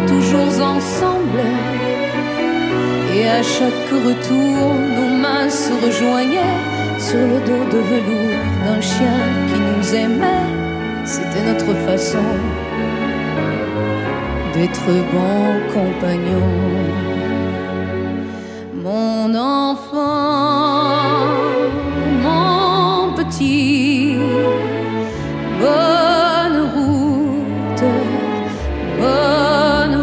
toujours ensemble. Et à chaque retour, nos mains se rejoignaient sur le dos de velours d'un chien qui nous aimait. C'était notre façon d'être bons compagnons. Mon enfant, mon petit